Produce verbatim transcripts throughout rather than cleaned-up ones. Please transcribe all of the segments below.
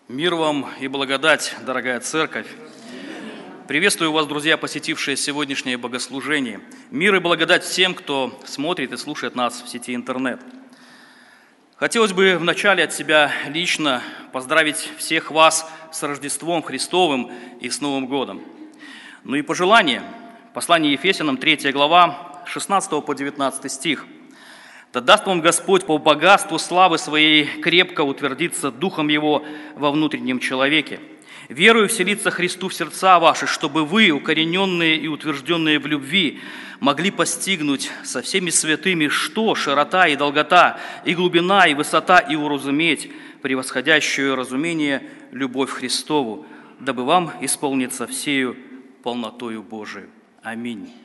Мир вам и благодать, дорогая церковь! Приветствую вас, друзья, посетившие сегодняшнее богослужение. Мир и благодать всем, кто смотрит и слушает нас в сети интернет. Хотелось бы вначале от себя лично поздравить всех вас с Рождеством Христовым и с Новым годом. Ну и пожелание. Послание Ефесянам, третья глава, шестнадцатый по девятнадцатый стих. «Да даст вам Господь по богатству славы Своей крепко утвердиться Духом Его во внутреннем человеке, верую вселиться Христу в сердца ваши, чтобы вы, укорененные и утвержденные в любви, могли постигнуть со всеми святыми, что широта и долгота, и глубина, и высота, и уразуметь превосходящее разумение любовь Христову, дабы вам исполниться всею полнотою Божию». Аминь.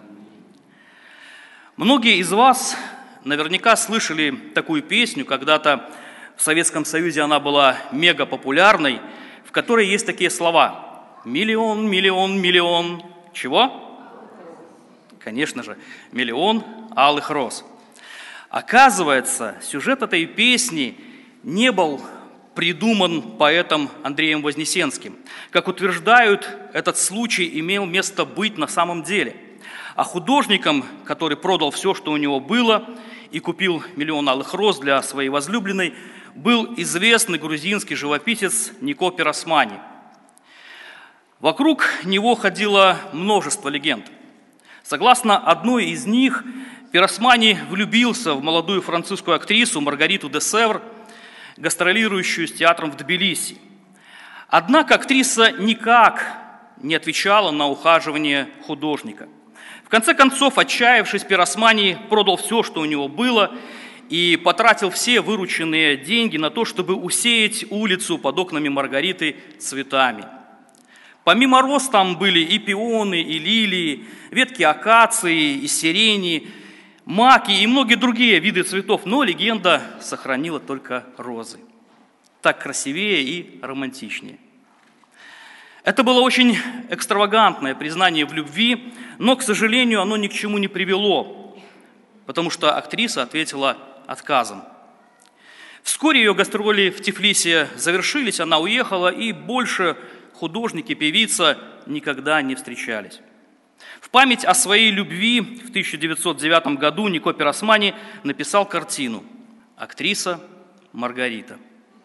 Многие из вас наверняка слышали такую песню, когда-то в Советском Союзе она была мега популярной, в которой есть такие слова: «Миллион, миллион, миллион». Чего? Конечно же, миллион алых роз. Оказывается, сюжет этой песни не был придуман поэтом Андреем Вознесенским. Как утверждают, этот случай имел место быть на самом деле. А художником, который продал все, что у него было, и купил миллион алых роз для своей возлюбленной, был известный грузинский живописец Нико Пиросмани. Вокруг него ходило множество легенд. Согласно одной из них, Пиросмани влюбился в молодую французскую актрису Маргариту де Севр, гастролирующую с театром в Тбилиси. Однако актриса никак не отвечала на ухаживание художника. В конце концов, отчаявшись, Пиросмани продал все, что у него было, и потратил все вырученные деньги на то, чтобы усеять улицу под окнами Маргариты цветами. Помимо роз там были и пионы, и лилии, ветки акации, и сирени, маки и многие другие виды цветов, но легенда сохранила только розы. Так красивее и романтичнее. Это было очень экстравагантное признание в любви, но, к сожалению, оно ни к чему не привело, потому что актриса ответила отказом. Вскоре ее гастроли в Тифлисе завершились, она уехала, и больше художник и певица никогда не встречались. В память о своей любви в тысяча девятьсот девятом году Нико Пиросмани написал картину «Актриса Маргарита».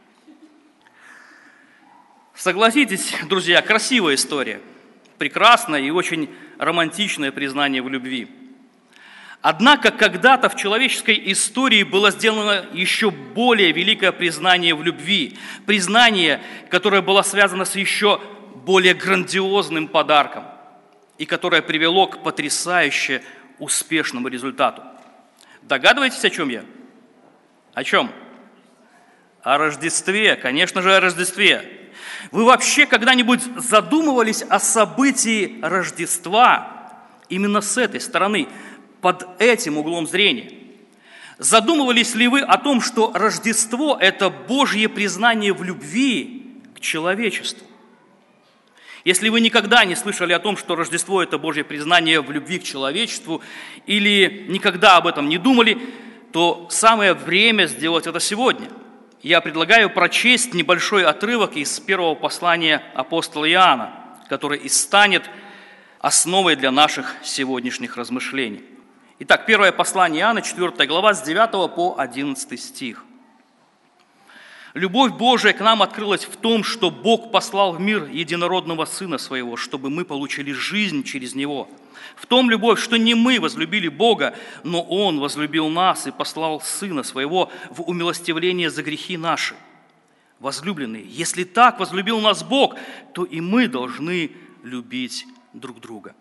Согласитесь, друзья, красивая история, прекрасное и очень романтичное признание в любви. Однако когда-то в человеческой истории было сделано еще более великое признание в любви, признание, которое было связано с еще более грандиозным подарком и которое привело к потрясающе успешному результату. Догадываетесь, о чем я? О чем? О Рождестве, конечно же, о Рождестве. Вы вообще когда-нибудь задумывались о событии Рождества именно с этой стороны, под этим углом зрения? Задумывались ли вы о том, что Рождество – это Божье признание в любви к человечеству? Если вы никогда не слышали о том, что Рождество – это Божье признание в любви к человечеству, или никогда об этом не думали, то самое время сделать это сегодня. Я предлагаю прочесть небольшой отрывок из первого послания апостола Иоанна, который и станет основой для наших сегодняшних размышлений. Итак, первое послание Иоанна, четвёртая глава, с девятого по одиннадцатый стих. «Любовь Божия к нам открылась в том, что Бог послал в мир единородного Сына Своего, чтобы мы получили жизнь через Него. В том любовь, что не мы возлюбили Бога, но Он возлюбил нас и послал Сына Своего в умилостивление за грехи наши. Возлюбленные, если так возлюбил нас Бог, то и мы должны любить друг друга».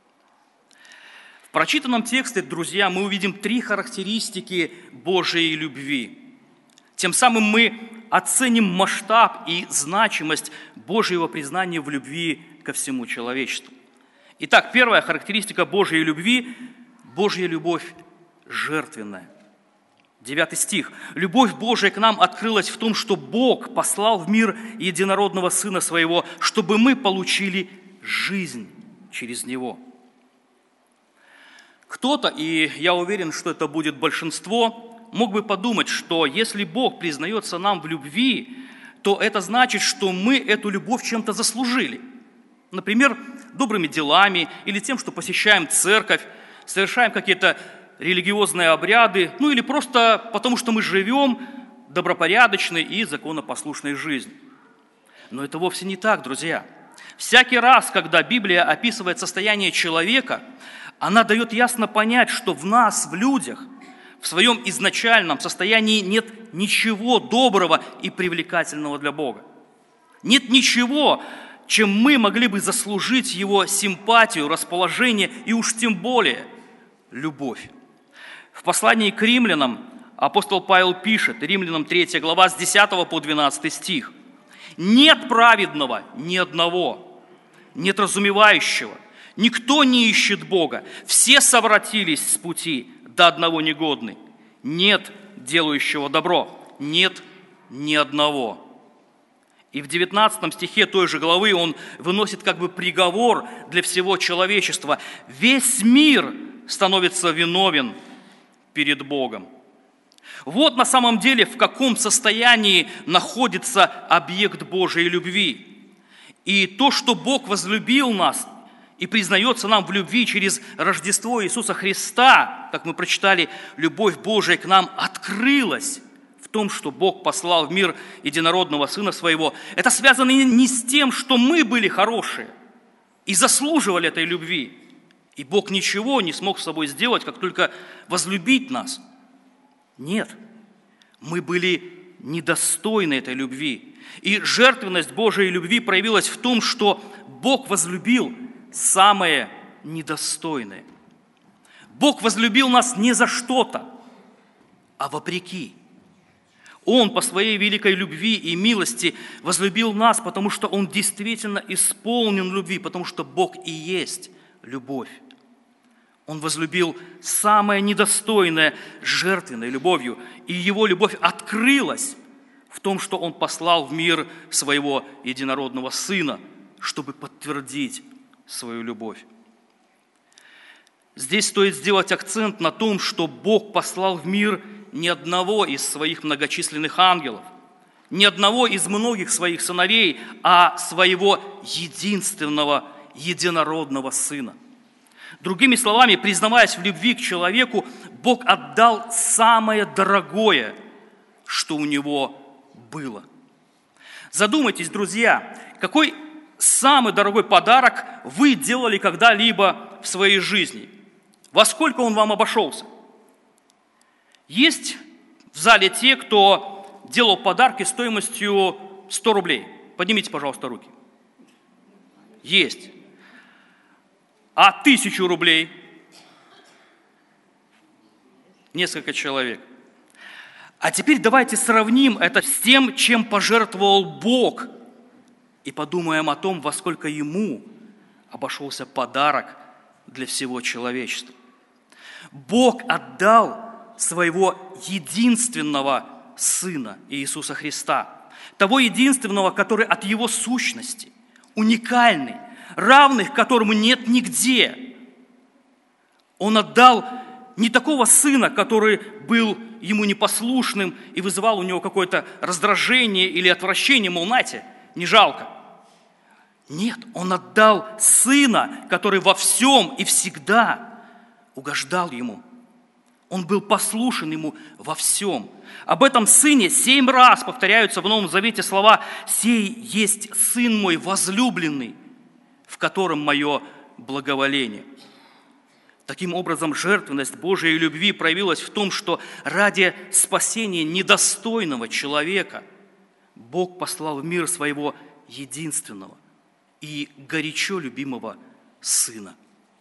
В прочитанном тексте, друзья, мы увидим три характеристики Божьей любви. Тем самым мы оценим масштаб и значимость Божьего признания в любви ко всему человечеству. Итак, первая характеристика Божьей любви – Божья любовь жертвенная. Девятый стих. «Любовь Божия к нам открылась в том, что Бог послал в мир единородного Сына Своего, чтобы мы получили жизнь через Него». Кто-то, и я уверен, что это будет большинство, мог бы подумать, что если Бог признается нам в любви, то это значит, что мы эту любовь чем-то заслужили. Например, добрыми делами или тем, что посещаем церковь, совершаем какие-то религиозные обряды, ну или просто потому, что мы живем добропорядочной и законопослушной жизнью. Но это вовсе не так, друзья. Всякий раз, когда Библия описывает состояние человека, она дает ясно понять, что в нас, в людях, в своем изначальном состоянии нет ничего доброго и привлекательного для Бога. Нет ничего, чем мы могли бы заслужить Его симпатию, расположение и уж тем более любовь. В послании к римлянам апостол Павел пишет, Римлянам третья глава, с десятого по двенадцатый стих. «Нет праведного ни одного, нет разумевающего, никто не ищет Бога, все совратились с пути, до одного негодный, нет делающего добро, нет ни одного». И в девятнадцатом стихе той же главы он выносит как бы приговор для всего человечества. Весь мир становится виновен перед Богом. Вот на самом деле в каком состоянии находится объект Божией любви. И то, что Бог возлюбил нас и признается нам в любви через Рождество Иисуса Христа, как мы прочитали, любовь Божия к нам открылась в том, что Бог послал в мир единородного Сына Своего. Это связано не с тем, что мы были хорошие и заслуживали этой любви. И Бог ничего не смог с собой сделать, как только возлюбить нас. Нет, мы были недостойны этой любви. И жертвенность Божией любви проявилась в том, что Бог возлюбил самое недостойное. Бог возлюбил нас не за что-то, а вопреки. Он по своей великой любви и милости возлюбил нас, потому что Он действительно исполнен любви, потому что Бог и есть любовь. Он возлюбил самое недостойное жертвенной любовью, и Его любовь открылась в том, что Он послал в мир Своего единородного Сына, чтобы подтвердить свою любовь. Здесь стоит сделать акцент на том, что Бог послал в мир ни одного из своих многочисленных ангелов, ни одного из многих своих сыновей, а своего единственного, единородного Сына. Другими словами, признаваясь в любви к человеку, Бог отдал самое дорогое, что у Него было. Задумайтесь, друзья, какой самый дорогой подарок вы делали когда-либо в своей жизни? Во сколько он вам обошелся? Есть в зале те, кто делал подарки стоимостью сто рублей. Поднимите, пожалуйста, руки. Есть. А тысячу рублей? Несколько человек. А теперь давайте сравним это с тем, чем пожертвовал Бог, и подумаем о том, во сколько Ему обошелся подарок для всего человечества. Бог отдал своего единственного Сына Иисуса Христа, того единственного, который от Его сущности, уникальный, равных которому нет нигде. Он отдал не такого сына, который был ему непослушным и вызывал у него какое-то раздражение или отвращение, мол, нате, не жалко. Нет, он отдал сына, который во всем и всегда угождал ему. Он был послушен ему во всем. Об этом сыне семь раз повторяются в Новом Завете слова «Сей есть сын мой возлюбленный, в котором мое благоволение». Таким образом, жертвенность Божией любви проявилась в том, что ради спасения недостойного человека Бог послал в мир своего единственного и горячо любимого Сына.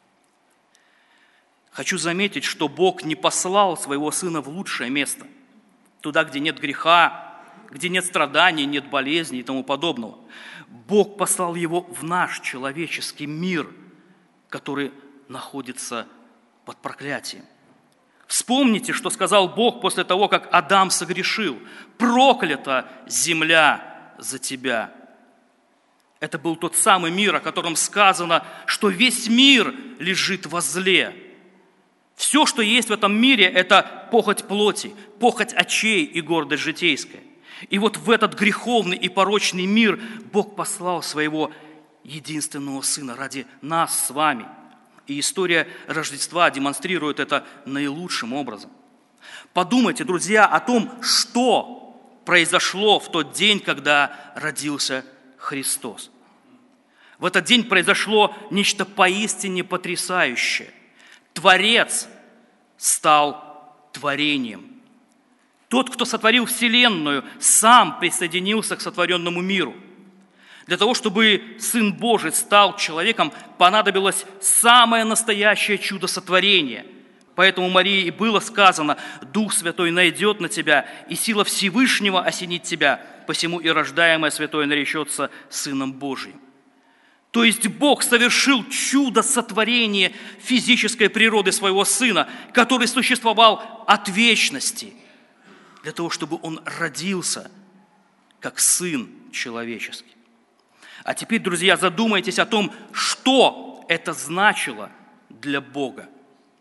Хочу заметить, что Бог не послал своего Сына в лучшее место, туда, где нет греха, где нет страданий, нет болезней и тому подобного. Бог послал Его в наш человеческий мир, который находится под проклятием. Вспомните, что сказал Бог после того, как Адам согрешил. «Проклята земля за тебя». Это был тот самый мир, о котором сказано, что весь мир лежит во зле. Все, что есть в этом мире, это похоть плоти, похоть очей и гордость житейская. И вот в этот греховный и порочный мир Бог послал своего единственного Сына ради нас с вами. И история Рождества демонстрирует это наилучшим образом. Подумайте, друзья, о том, что произошло в тот день, когда родился Христос. В этот день произошло нечто поистине потрясающее. Творец стал творением. Тот, кто сотворил Вселенную, сам присоединился к сотворенному миру. Для того, чтобы Сын Божий стал человеком, понадобилось самое настоящее чудо сотворения. Поэтому Марии и было сказано: «Дух Святой найдет на тебя, и сила Всевышнего осенит тебя, посему и рождаемое Святое наречется Сыном Божиим». То есть Бог совершил чудо сотворения физической природы своего Сына, который существовал от вечности, для того, чтобы Он родился как Сын человеческий. А теперь, друзья, задумайтесь о том, что это значило для Бога.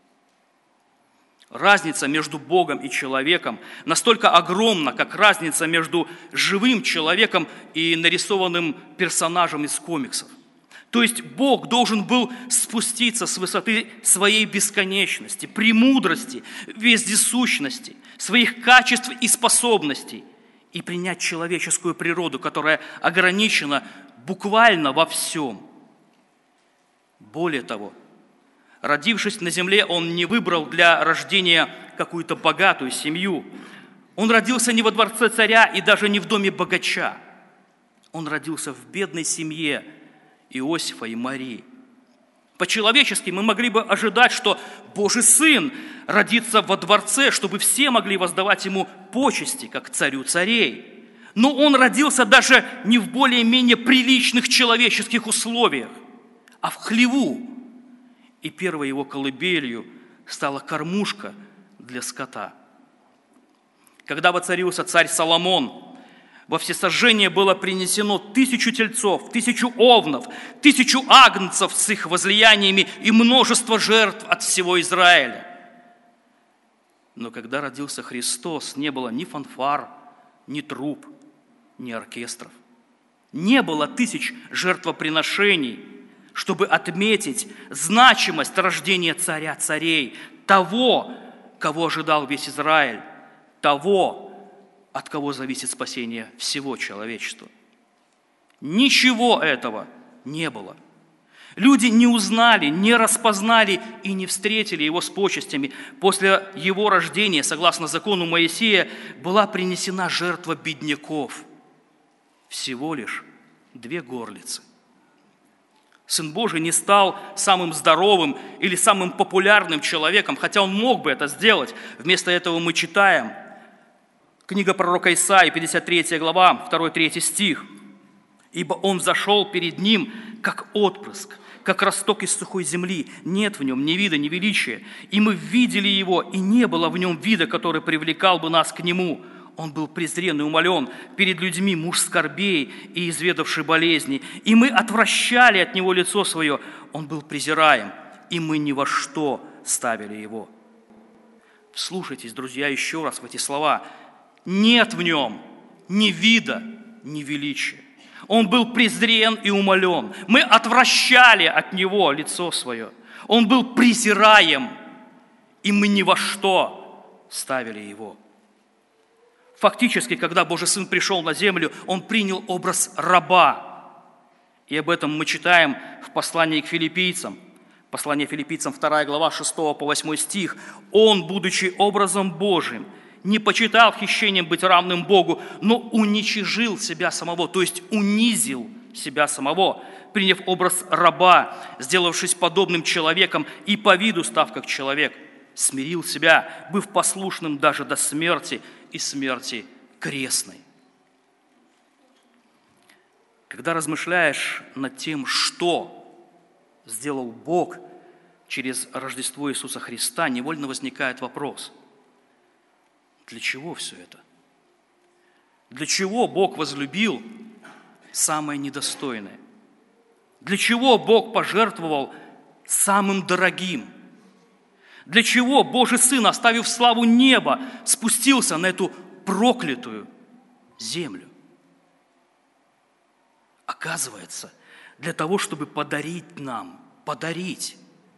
Разница между Богом и человеком настолько огромна, как разница между живым человеком и нарисованным персонажем из комиксов. То есть Бог должен был спуститься с высоты своей бесконечности, премудрости, вездесущности, своих качеств и способностей и принять человеческую природу, которая ограничена буквально во всем. Более того, родившись на земле, Он не выбрал для рождения какую-то богатую семью. Он родился не во дворце царя и даже не в доме богача. Он родился в бедной семье Иосифа и Марии. По-человечески мы могли бы ожидать, что Божий Сын родится во дворце, чтобы все могли воздавать Ему почести, как царю царей. Но Он родился даже не в более-менее приличных человеческих условиях, а в хлеву. И первой Его колыбелью стала кормушка для скота. Когда воцарился царь Соломон, во всесожжение было принесено тысячу тельцов, тысячу овнов, тысячу агнцев с их возлияниями и множество жертв от всего Израиля. Но когда родился Христос, не было ни фанфар, ни труб, ни оркестров. Не было тысяч жертвоприношений, чтобы отметить значимость рождения царя царей, того, кого ожидал весь Израиль, того, от кого зависит спасение всего человечества. Ничего этого не было. Люди не узнали, не распознали и не встретили Его с почестями. После Его рождения, согласно закону Моисея, была принесена жертва бедняков. Всего лишь две горлицы. Сын Божий не стал самым здоровым или самым популярным человеком, хотя Он мог бы это сделать. Вместо этого мы читаем книга пророка Исаии, пятьдесят третья глава, второй-третий стих. «Ибо Он взошел перед Ним, как отпрыск, как росток из сухой земли. Нет в Нем ни вида, ни величия. И мы видели Его, и не было в Нем вида, который привлекал бы нас к Нему. Он был презрен и умолен перед людьми, муж скорбей и изведавший болезни. И мы отвращали от Него лицо Свое. Он был презираем, и мы ни во что ставили Его». Вслушайтесь, друзья, еще раз в эти слова. Нет в Нем ни вида, ни величия. Он был презрен и умолен. Мы отвращали от Него лицо Свое. Он был презираем, и мы ни во что ставили Его. Фактически, когда Божий Сын пришел на землю, Он принял образ раба. И об этом мы читаем в послании к филиппийцам. Послание филиппийцам, вторая глава, шестого по восьмой стих. «Он, будучи образом Божиим, не почитал хищением быть равным Богу, но уничижил себя самого», то есть унизил себя самого, приняв образ раба, сделавшись подобным человеком и по виду став как человек, смирил себя, быв послушным даже до смерти и смерти крестной. Когда размышляешь над тем, что сделал Бог через Рождество Иисуса Христа, невольно возникает вопрос: для чего все это? Для чего Бог возлюбил самое недостойное? Для чего Бог пожертвовал самым дорогим? Для чего Божий Сын, оставив славу неба, спустился на эту проклятую, землю. Оказывается, для того, чтобы подарить нам, подарить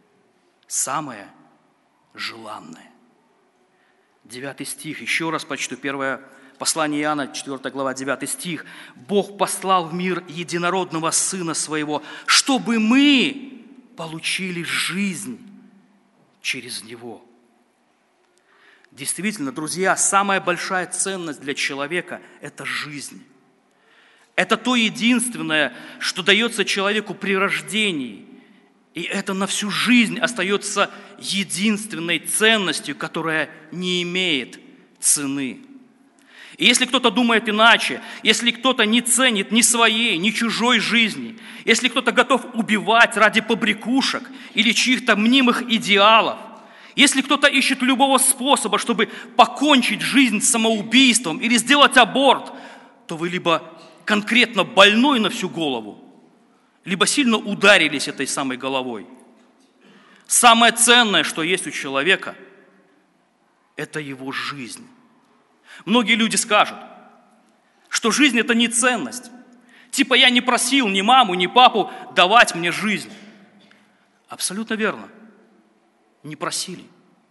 самое желанное. Девятый стих, еще раз прочту, первое послание Иоанна, четвёртая глава, девятый стих. «Бог послал в мир единородного Сына Своего, чтобы мы получили жизнь через Него». Действительно, друзья, самая большая ценность для человека – это жизнь. Это то единственное, что дается человеку при рождении. И это на всю жизнь остается единственной ценностью, которая не имеет цены. И если кто-то думает иначе, если кто-то не ценит ни своей, ни чужой жизни, если кто-то готов убивать ради побрякушек или чьих-то мнимых идеалов, если кто-то ищет любого способа, чтобы покончить жизнь самоубийством или сделать аборт, то вы либо конкретно больной на всю голову, либо сильно ударились этой самой головой. Самое ценное, что есть у человека, это его жизнь. Многие люди скажут, что жизнь – это не ценность. Типа я не просил ни маму, ни папу давать мне жизнь. Абсолютно верно. Не просили.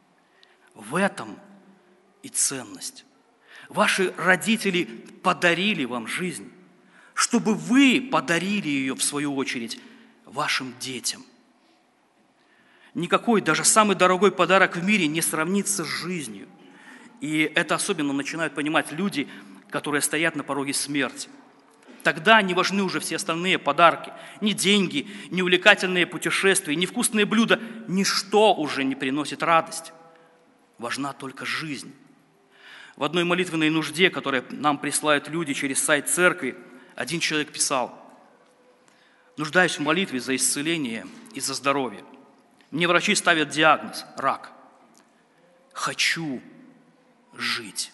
В этом и ценность. Ваши родители подарили вам жизнь, чтобы вы подарили ее, в свою очередь, вашим детям. Никакой, даже самый дорогой подарок в мире не сравнится с жизнью. И это особенно начинают понимать люди, которые стоят на пороге смерти. Тогда не важны уже все остальные подарки. Ни деньги, ни увлекательные путешествия, ни вкусные блюда. Ничто уже не приносит радость. Важна только жизнь. В одной молитвенной нужде, которую нам присылают люди через сайт церкви, один человек писал: «Нуждаюсь в молитве за исцеление и за здоровье. Мне врачи ставят диагноз – рак. Хочу жить».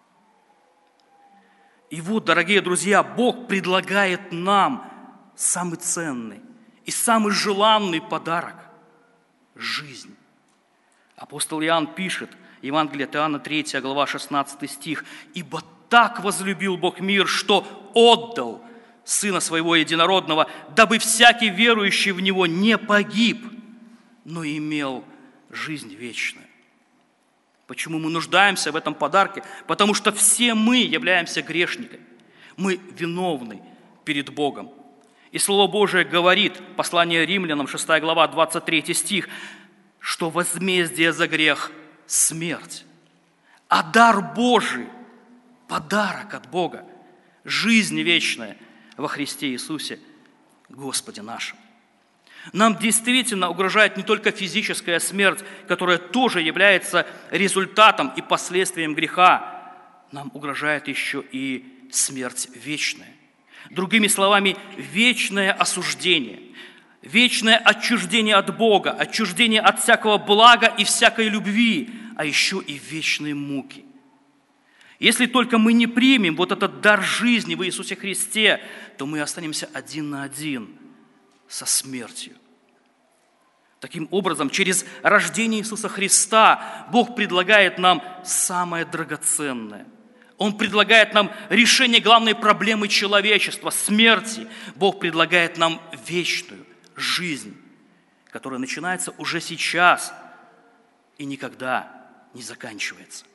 И вот, дорогие друзья, Бог предлагает нам самый ценный и самый желанный подарок – жизнь. Апостол Иоанн пишет, Евангелие от Иоанна, третья глава, шестнадцатый стих: «Ибо так возлюбил Бог мир, что отдал Сына Своего Единородного, дабы всякий верующий в Него не погиб, но имел жизнь вечную». Почему мы нуждаемся в этом подарке? Потому что все мы являемся грешниками. Мы виновны перед Богом. И Слово Божие говорит, послание Римлянам, шестая глава, двадцать третий стих, что возмездие за грех – смерть, а дар Божий – подарок от Бога, жизнь вечная во Христе Иисусе, Господе нашим. Нам действительно угрожает не только физическая смерть, которая тоже является результатом и последствием греха. Нам угрожает еще и смерть вечная. Другими словами, вечное осуждение, вечное отчуждение от Бога, отчуждение от всякого блага и всякой любви, а еще и вечные муки. Если только мы не примем вот этот дар жизни в Иисусе Христе, то мы останемся один на один со смертью. Таким образом, через рождение Иисуса Христа Бог предлагает нам самое драгоценное. Он предлагает нам решение главной проблемы человечества – смерти. Бог предлагает нам вечную жизнь, которая начинается уже сейчас и никогда не заканчивается.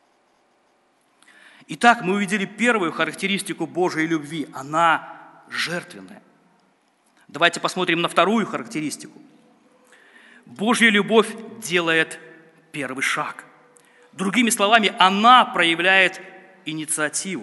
Итак, мы увидели первую характеристику Божьей любви – она жертвенная. Давайте посмотрим на вторую характеристику. Божья любовь делает первый шаг. Другими словами, она проявляет инициативу.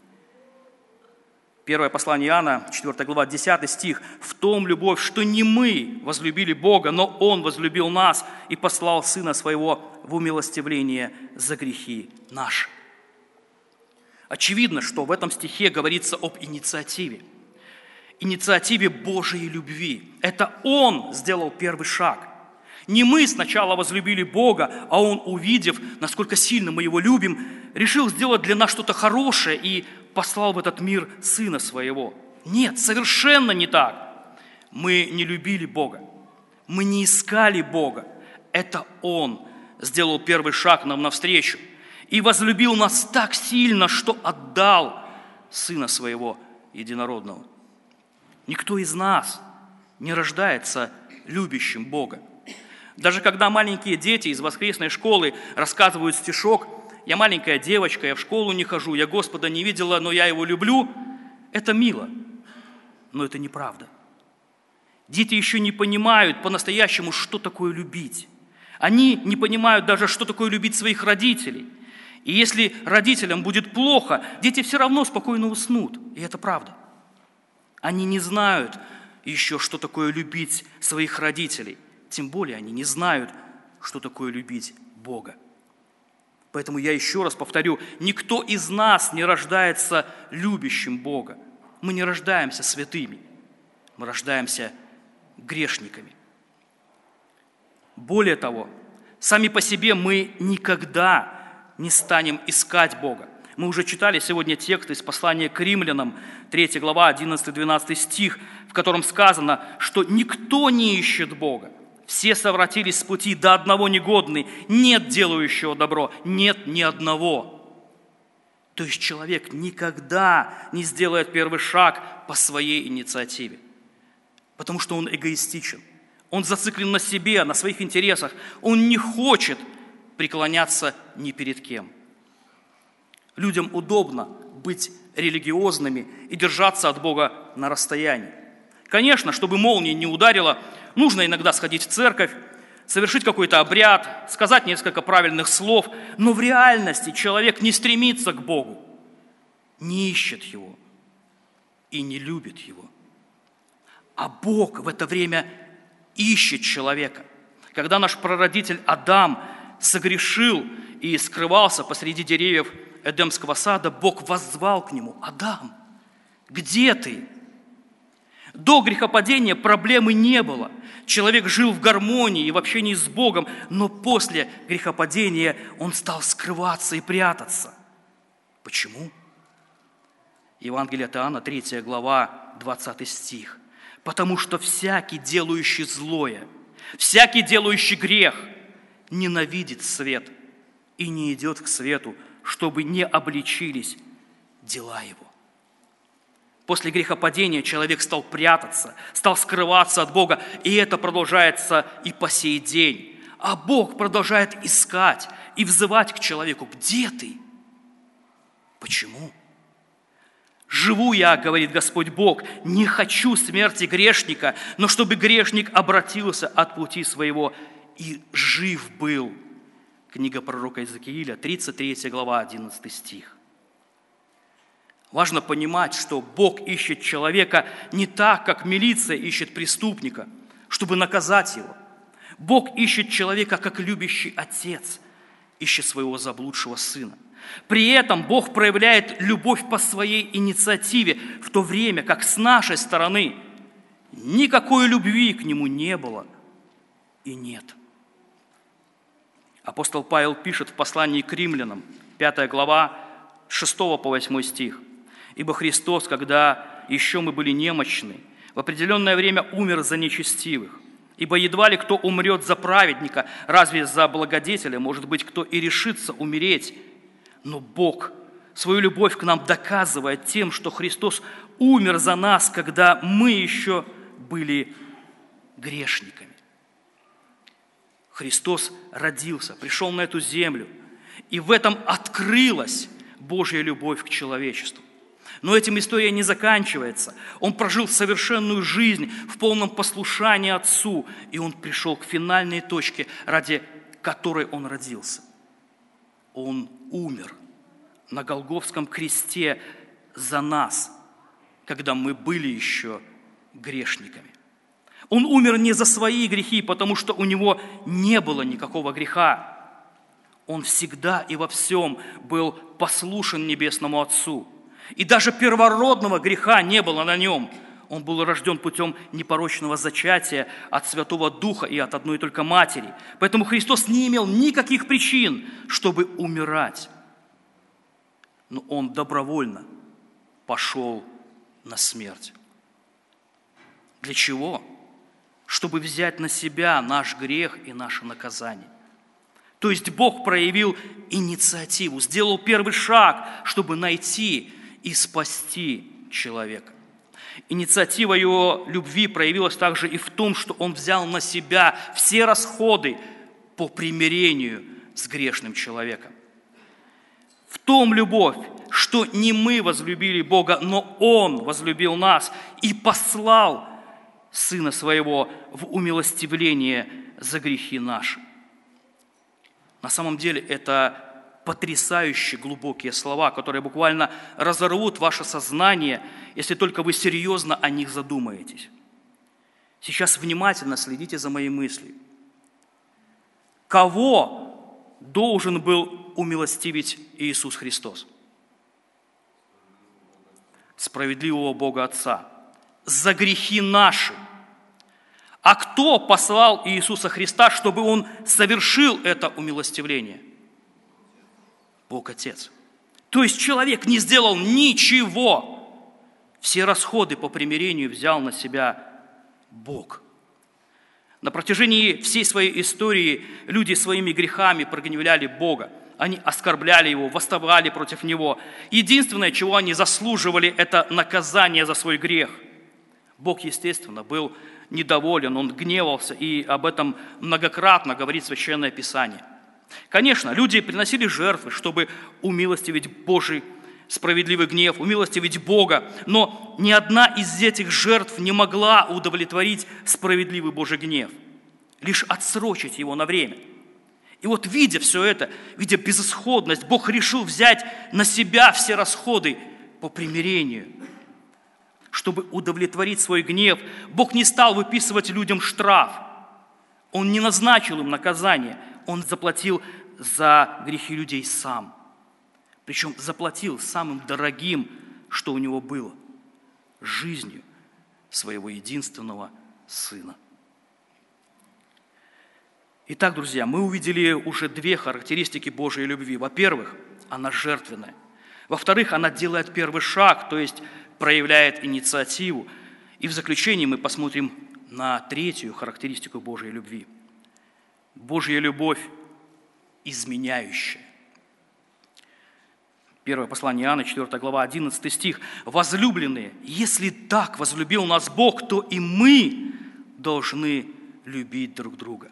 Первое послание Иоанна, четвёртая глава, десятый стих. «В том любовь, что не мы возлюбили Бога, но Он возлюбил нас и послал Сына Своего в умилостивление за грехи наши». Очевидно, что в этом стихе говорится об инициативе. Инициативе Божьей любви. Это Он сделал первый шаг. Не мы сначала возлюбили Бога, а Он, увидев, насколько сильно мы Его любим, решил сделать для нас что-то хорошее и послал в этот мир Сына Своего. Нет, совершенно не так. Мы не любили Бога. Мы не искали Бога. Это Он сделал первый шаг нам навстречу и возлюбил нас так сильно, что отдал Сына Своего Единородного. Никто из нас не рождается любящим Бога. Даже когда маленькие дети из воскресной школы рассказывают стишок: «Я маленькая девочка, я в школу не хожу, я Господа не видела, но я Его люблю», это мило, но это неправда. Дети еще не понимают по-настоящему, что такое любить. Они не понимают даже, что такое любить своих родителей. И если родителям будет плохо, дети все равно спокойно уснут. И это правда. Они не знают еще, что такое любить своих родителей. Тем более они не знают, что такое любить Бога. Поэтому я еще раз повторю, никто из нас не рождается любящим Бога. Мы не рождаемся святыми, мы рождаемся грешниками. Более того, сами по себе мы никогда не станем искать Бога. Мы уже читали сегодня текст из послания к Римлянам, третья глава, одиннадцатый-двенадцатый стих, в котором сказано, что никто не ищет Бога. Все совратились с пути, до одного негодны, нет делающего добро, нет ни одного. То есть человек никогда не сделает первый шаг по своей инициативе, потому что он эгоистичен. Он зациклен на себе, на своих интересах. Он не хочет преклоняться ни перед кем. Людям удобно быть религиозными и держаться от Бога на расстоянии. Конечно, чтобы молния не ударила, нужно иногда сходить в церковь, совершить какой-то обряд, сказать несколько правильных слов, но в реальности человек не стремится к Богу, не ищет Его и не любит Его. А Бог в это время ищет человека. Когда наш прародитель Адам согрешил и скрывался посреди деревьев Эдемского сада, Бог воззвал к нему: «Адам, где ты?» До грехопадения проблемы не было. Человек жил в гармонии и в общении с Богом, но после грехопадения он стал скрываться и прятаться. Почему? Евангелие от Иоанна, третья глава, двадцатый стих. «Потому что всякий, делающий злое, всякий, делающий грех, ненавидит свет и не идет к свету, чтобы не обличились дела его». После грехопадения человек стал прятаться, стал скрываться от Бога, и это продолжается и по сей день. А Бог продолжает искать и взывать к человеку: «Где ты?» Почему? «Живу я, — говорит Господь Бог, — не хочу смерти грешника, но чтобы грешник обратился от пути своего и жив был». Книга пророка Иезекииля, тридцать третья глава, одиннадцатый стих. Важно понимать, что Бог ищет человека не так, как милиция ищет преступника, чтобы наказать его. Бог ищет человека, как любящий отец ищет своего заблудшего сына. При этом Бог проявляет любовь по своей инициативе, в то время как с нашей стороны никакой любви к Нему не было и нет. Апостол Павел пишет в послании к Римлянам, пятая глава, с шестого по восьмой стих. «Ибо Христос, когда еще мы были немощны, в определенное время умер за нечестивых. Ибо едва ли кто умрет за праведника, разве за благодетеля, может быть, кто и решится умереть. Но Бог свою любовь к нам доказывает тем, что Христос умер за нас, когда мы еще были грешниками». Христос родился, пришел на эту землю, и в этом открылась Божья любовь к человечеству. Но этим история не заканчивается. Он прожил совершенную жизнь в полном послушании Отцу, и Он пришел к финальной точке, ради которой Он родился. Он умер на Голгофском кресте за нас, когда мы были еще грешниками. Он умер не за свои грехи, потому что у Него не было никакого греха. Он всегда и во всем был послушен Небесному Отцу. И даже первородного греха не было на Нем. Он был рожден путем непорочного зачатия от Святого Духа и от одной только Матери. Поэтому Христос не имел никаких причин, чтобы умирать. Но Он добровольно пошел на смерть. Для чего? Чтобы взять на себя наш грех и наше наказание. То есть Бог проявил инициативу, сделал первый шаг, чтобы найти и спасти человека. Инициатива Его любви проявилась также и в том, что Он взял на себя все расходы по примирению с грешным человеком. В том любовь, что не мы возлюбили Бога, но Он возлюбил нас и послал Сына Своего в умилостивление за грехи наши. На самом деле это потрясающе глубокие слова, которые буквально разорвут ваше сознание, если только вы серьезно о них задумаетесь. Сейчас внимательно следите за моей мыслью. Кого должен был умилостивить Иисус Христос? Справедливого Бога Отца. За грехи наши. А кто послал Иисуса Христа, чтобы Он совершил это умилостивление? Бог Отец. То есть человек не сделал ничего. Все расходы по примирению взял на себя Бог. На протяжении всей своей истории люди своими грехами прогневляли Бога. Они оскорбляли Его, восставали против Него. Единственное, чего они заслуживали, это наказание за свой грех. Бог, естественно, был недоволен, Он гневался, и об этом многократно говорит Священное Писание. Конечно, люди приносили жертвы, чтобы умилостивить Божий справедливый гнев, умилостивить Бога, но ни одна из этих жертв не могла удовлетворить справедливый Божий гнев, лишь отсрочить его на время. И вот, видя все это, видя безысходность, Бог решил взять на себя все расходы по примирению. Чтобы удовлетворить свой гнев, Бог не стал выписывать людям штраф. Он не назначил им наказание. Он заплатил за грехи людей сам. Причем заплатил самым дорогим, что у него было – жизнью своего единственного Сына. Итак, друзья, мы увидели уже две характеристики Божьей любви. Во-первых, она жертвенная. Во-вторых, она делает первый шаг, то есть проявляет инициативу. И в заключение мы посмотрим на третью характеристику Божьей любви. Божья любовь изменяющая. Первое послание Иоанна, четвёртая глава, одиннадцатый стих. «Возлюбленные, если так возлюбил нас Бог, то и мы должны любить друг друга».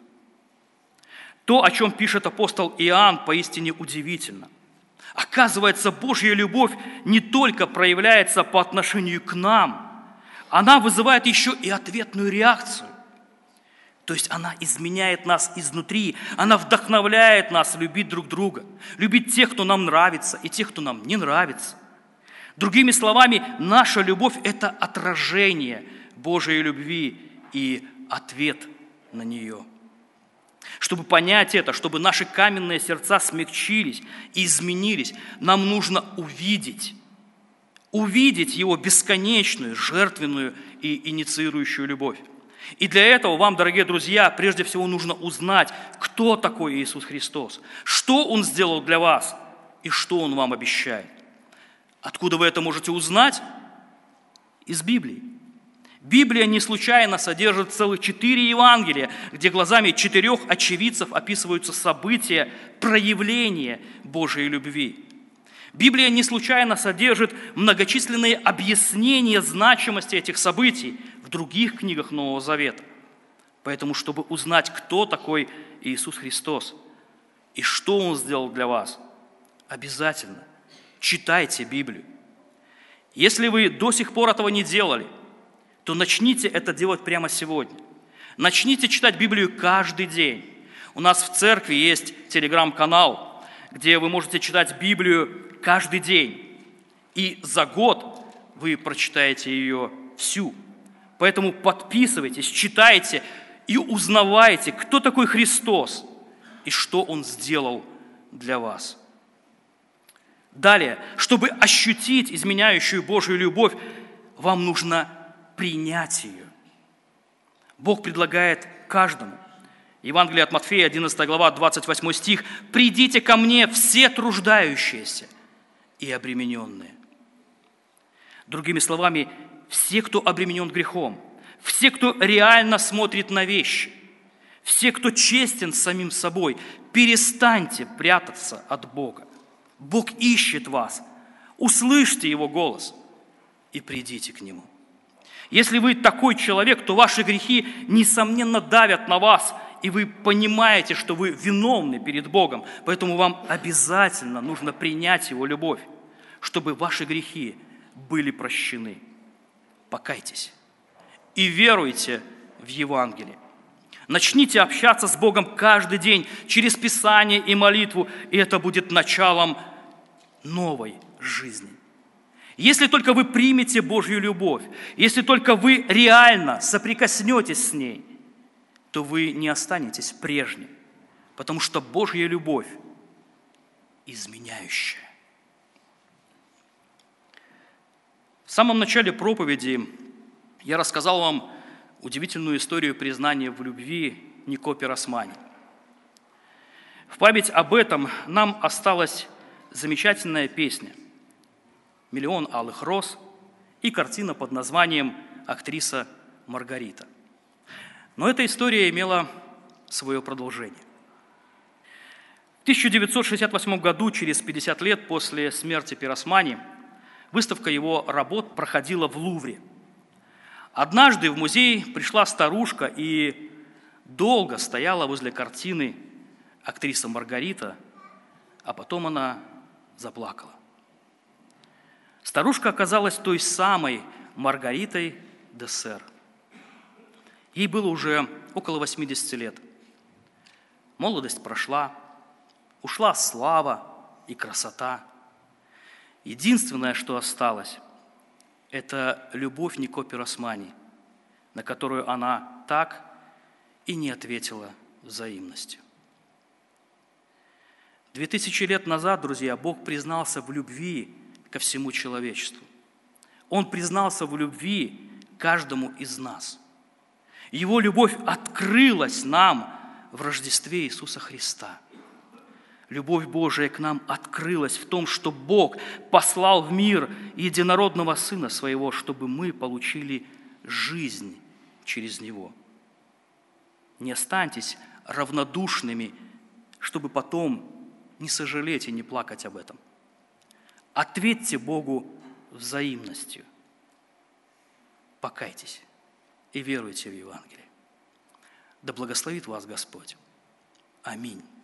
То, о чем пишет апостол Иоанн, поистине удивительно. Оказывается, Божья любовь не только проявляется по отношению к нам, она вызывает еще и ответную реакцию. То есть она изменяет нас изнутри, она вдохновляет нас любить друг друга, любить тех, кто нам нравится, и тех, кто нам не нравится. Другими словами, наша любовь – это отражение Божьей любви и ответ на нее. Чтобы понять это, чтобы наши каменные сердца смягчились и изменились, нам нужно увидеть, увидеть Его бесконечную, жертвенную и инициирующую любовь. И для этого вам, дорогие друзья, прежде всего нужно узнать, кто такой Иисус Христос, что Он сделал для вас и что Он вам обещает. Откуда вы это можете узнать? Из Библии. Библия не случайно содержит целых четыре Евангелия, где глазами четырех очевидцев описываются события, проявления Божьей любви. Библия не случайно содержит многочисленные объяснения значимости этих событий в других книгах Нового Завета. Поэтому, чтобы узнать, кто такой Иисус Христос и что Он сделал для вас, обязательно читайте Библию. Если вы до сих пор этого не делали, то начните это делать прямо сегодня. Начните читать Библию каждый день. У нас в церкви есть телеграм-канал, где вы можете читать Библию каждый день. И за год вы прочитаете ее всю. Поэтому подписывайтесь, читайте и узнавайте, кто такой Христос и что Он сделал для вас. Далее, чтобы ощутить изменяющую Божью любовь, вам нужно принять ее. Бог предлагает каждому. Евангелие от Матфея, одиннадцатая глава, двадцать восьмой стих. «Придите ко мне все труждающиеся и обремененные». Другими словами, все, кто обременен грехом, все, кто реально смотрит на вещи, все, кто честен с самим собой, перестаньте прятаться от Бога. Бог ищет вас, Услышьте Его голос и придите к Нему. Если вы такой человек, то ваши грехи, несомненно, давят на вас, и вы понимаете, что вы виновны перед Богом. Поэтому вам обязательно нужно принять Его любовь, чтобы ваши грехи были прощены. Покайтесь и веруйте в Евангелие. Начните общаться с Богом каждый день через Писание и молитву, и это будет началом новой жизни. Если только вы примете Божью любовь, если только вы реально соприкоснетесь с ней, то вы не останетесь прежним, потому что Божья любовь изменяющая. В самом начале проповеди я рассказал вам удивительную историю признания в любви Нико Пиросмани. В память об этом нам осталась замечательная песня «Миллион алых роз» и картина под названием «Актриса Маргарита». Но эта история имела свое продолжение. В тысяча девятьсот шестьдесят восьмом году, через пятьдесят лет после смерти Пиросмани, выставка его работ проходила в Лувре. Однажды в музей пришла старушка и долго стояла возле картины «Актриса Маргарита», а потом она заплакала. Старушка оказалась той самой Маргаритой де Сер. Ей было уже около восьмидесяти лет. Молодость прошла, ушла слава и красота. Единственное, что осталось, это любовь Нико Пиросмани, на которую она так и не ответила взаимностью. Две тысячи лет назад, друзья, Бог признался в любви ко всему человечеству. Он признался в любви каждому из нас. Его любовь открылась нам в Рождестве Иисуса Христа. Любовь Божия к нам открылась в том, что Бог послал в мир единородного Сына Своего, чтобы мы получили жизнь через Него. Не останьтесь равнодушными, чтобы потом не сожалеть и не плакать об этом. Ответьте Богу взаимностью. Покайтесь и веруйте в Евангелие. Да благословит вас Господь. Аминь.